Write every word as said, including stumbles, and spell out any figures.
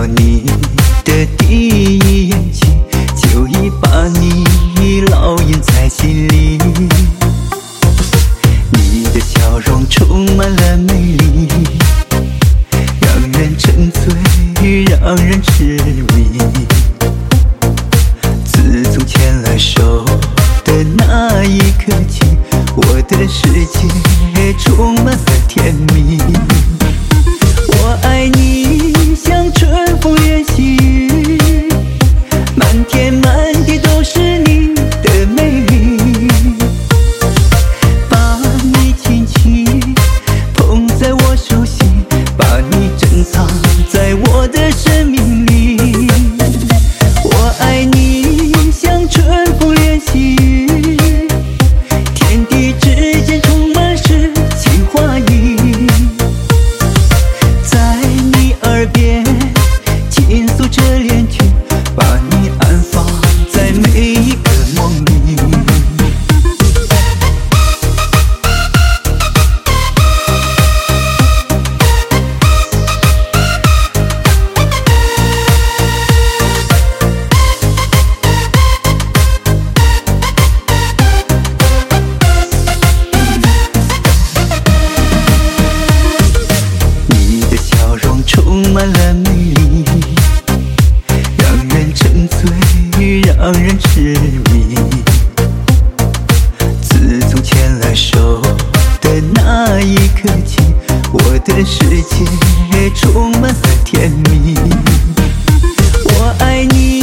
到你的第一眼起，就已把你烙印在心里。你的笑容充满了美丽，让人沉醉，让人痴迷。自从牵了手的那一刻起，我的世界充满了甜蜜。我爱你像春风连细雨，满天满地都是你的美丽。把你轻轻捧在我手心，把你珍藏在我的生命里。我爱你像春风连细雨，天地之间充满是情话意。在你耳边倾诉着恋曲，把你安放在每一个梦里。你的笑容充满了美丽，让人沉醉，让人痴迷。自从牵了手的那一刻起，我的世界充满了甜蜜。我爱你